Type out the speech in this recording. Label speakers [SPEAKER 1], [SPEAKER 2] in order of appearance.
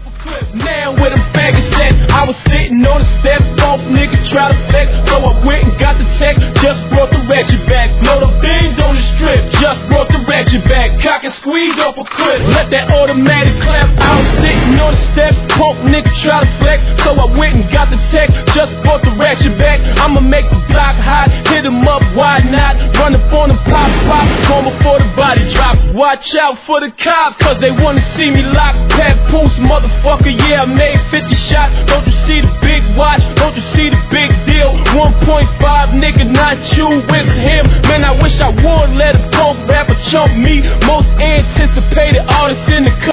[SPEAKER 1] off a cliff. Now with a bag of set, I was sitting on the steps, both niggas try to flex, so I went and got the tech, just brought the ratchet back. Load of beans on the strip, just brought the ratchet back. Cock and squeeze off a cliff, let that automatic clap. I was sitting on the steps, punk niggas try to flex, so I went and got the tech, just brought the ratchet back. I'ma make the block hot, hit him up, why not? Run up on the pop, home before the body drop. Watch out for the cops, cause they wanna see me locked. Papoose, motherfucker, yeah, I made 50 shots.